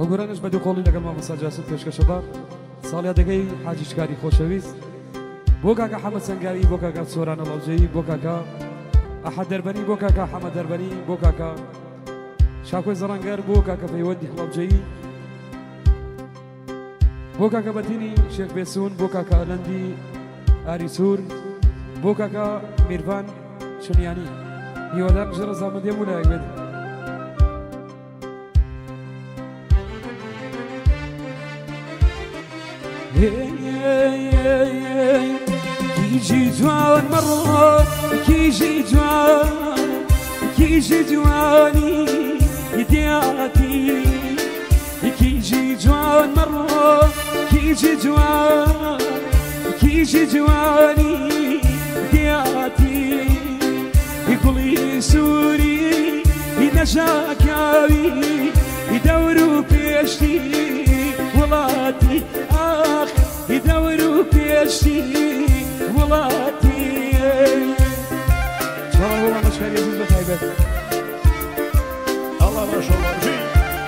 وەگۆرانش بە دوو قۆڵی لەگەڵ مامۆستا جاسوود پێشکەشەبار ساڵیادەگەی حاجی شکاری خۆشەویست بۆ کاکە حەمەد سەنگاوی بۆ کاکە سۆرانە ڵەوجەیی بۆ کاکە ئەحەد دەربەنی بۆ کاکە حەمەد دەربەنی بۆ کاکە شاکۆی زەڕەنگەر بۆ کاکە پەیوەندی هەڵەوجەیی بۆ کاکە بەتینی شێخ بێسوون بۆ کاکە ئەلەندی ئاری سوور بۆ کاکە میروان شنیانی هیوادار ژێرە زامەدێم و لایەک بێت كيجي جوان مرة كيجي جواني يدياتي كيجي جوان مرة كيجي جواني يدياتي يقولي سوري ينشاكاوي يدوروا بيشتي ولاتي يدوروا بيشتي ولاتي شاء الله مش خير يجوز بخيبات الله ما شاء الله جي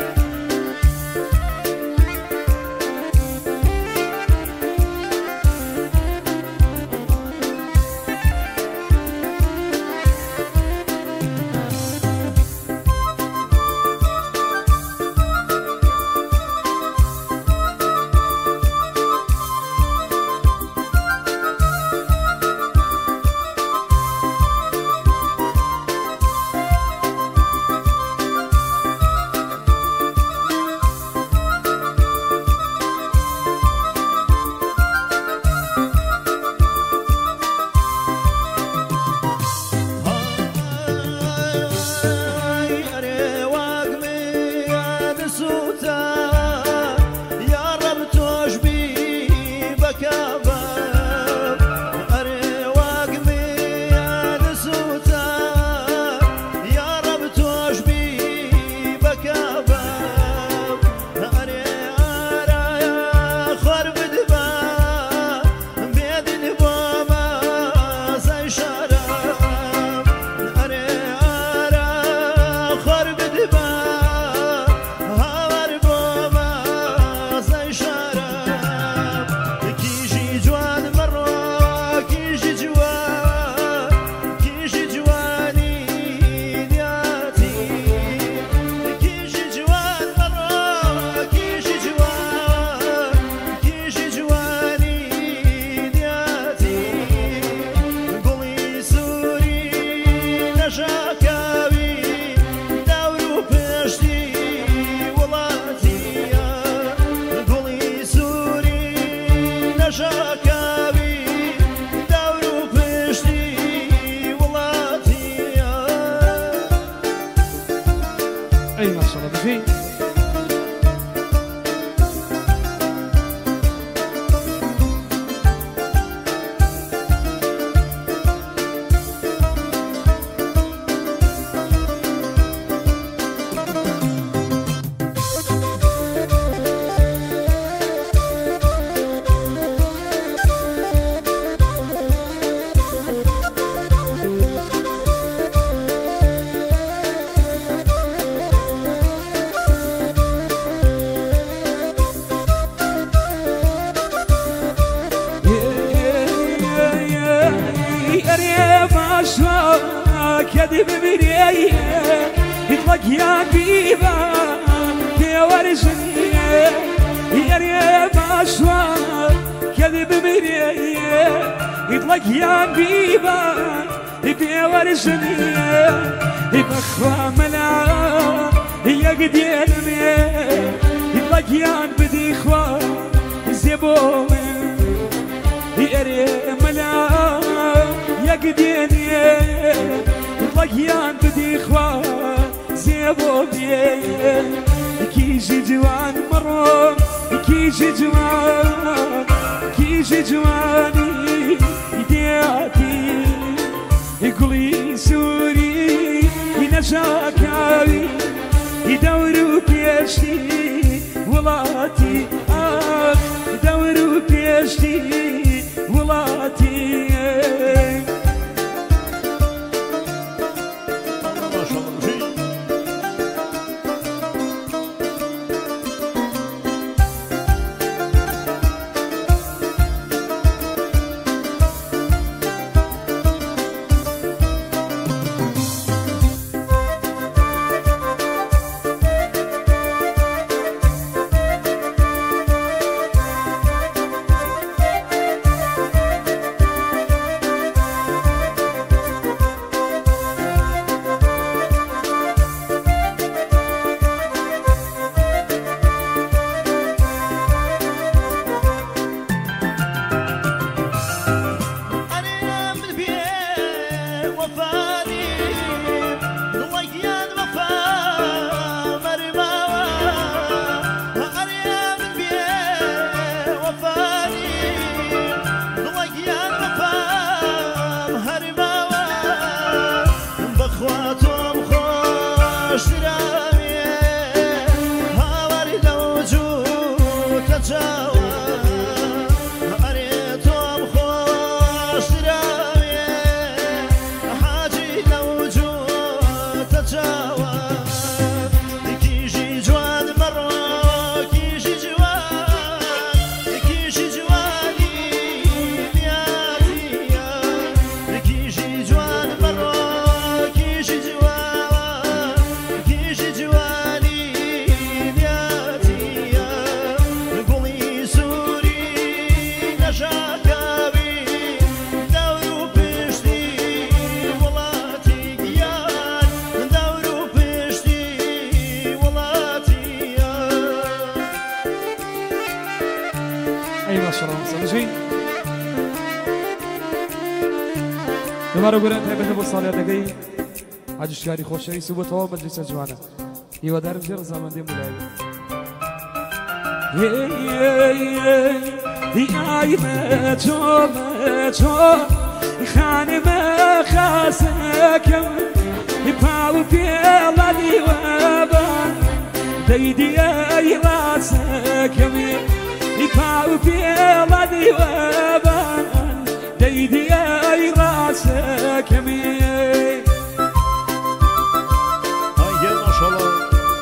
كذب بريئي يطلق يا بيبا في ورجني يا ريب أشواق كذب بريئي يطلق يا بيبا في ورجني بخوة ملا يقدرني يطلق يا بدي خوا زبون يا ريب ملا يقدرني طيان بدي خوا زيبو بيه كيجي جوان مرة كيجي جواني يدياتي يقولي سوري ينشاكاوي يدوروا بيشتي ولاتي يدوروا بيشتي ولاتي دوباره گرم هبه با سالیت دگی عجشکاری خوشی سبوت ها مجلس جوانه یه در جر زمان دیم بلایی ای مچو خانه مخاسه کم پاو پیلانی و بان دیدی ای راسه کمی پاو پیلانی و بان دیدی ای راسه کمی آیه ماشالله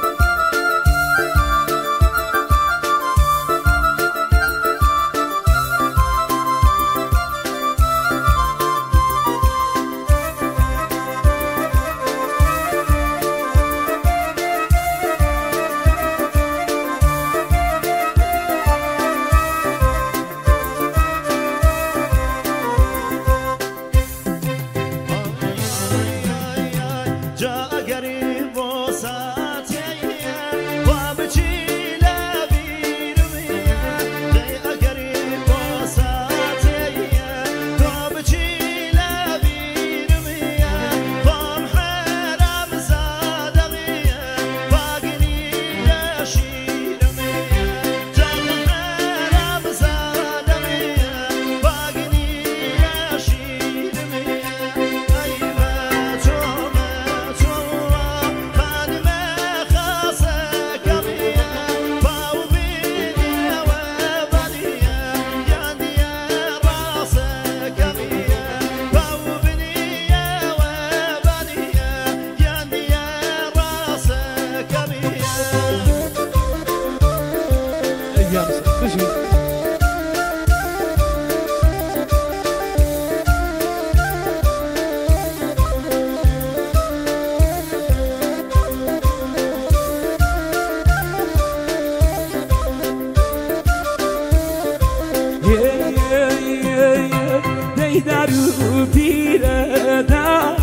Daru pire da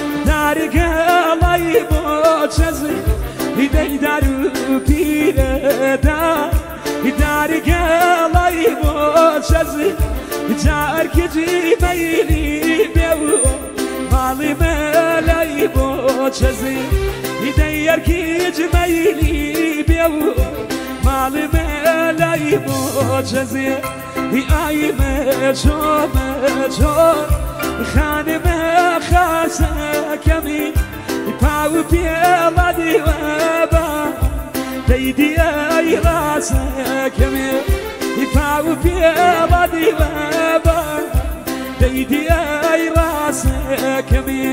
dargalay boçazı daru pire da dargalay boçazı car keci meyli bevu mali melay boçazı dayar keci meyli bevu mali melay boçazı ای مچو خانه مخاسه کمی پاو پیلادی و با دیدی ای راسه کمی پاو پیلادی و با دیدی ای راسه کمی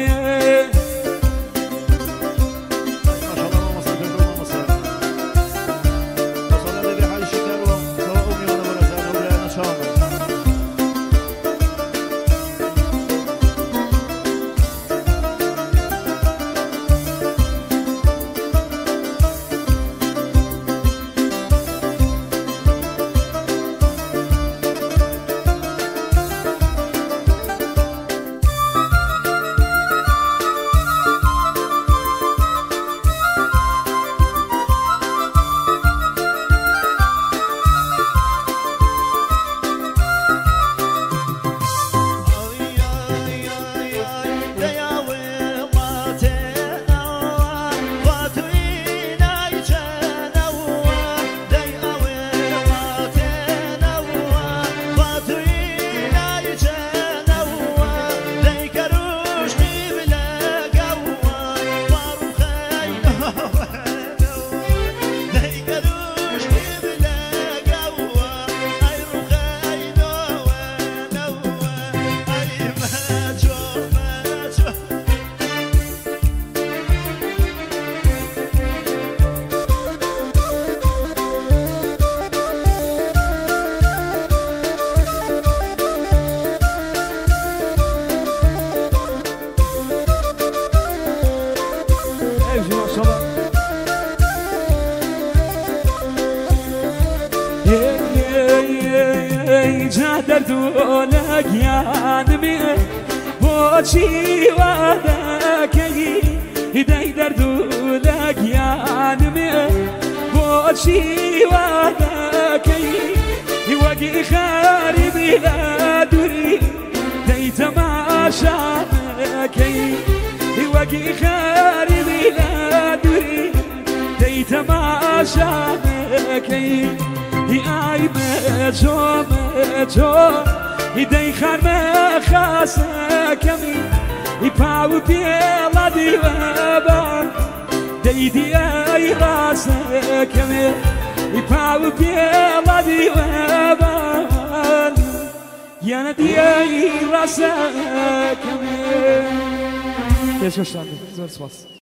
جا دردو لگیانمی بۆچی وا دەکەی هیدەی دەردو لگیانمی بۆچی وا دەکەی وەگی خەریبی لە دووری دەی تەماشا دەکەی وەگی خەریبی لە دووری دەی تەماشا دەکەی ئای مەجۆ دەی خەرمە خاسەکەمی پاو پێڵە دیوەبان دەی دیای ڕاستەکەمێ پاو پێڵە دیوەبان یانە دیای ڕاستەکەمێ پێشکەشتان زۆر سپاس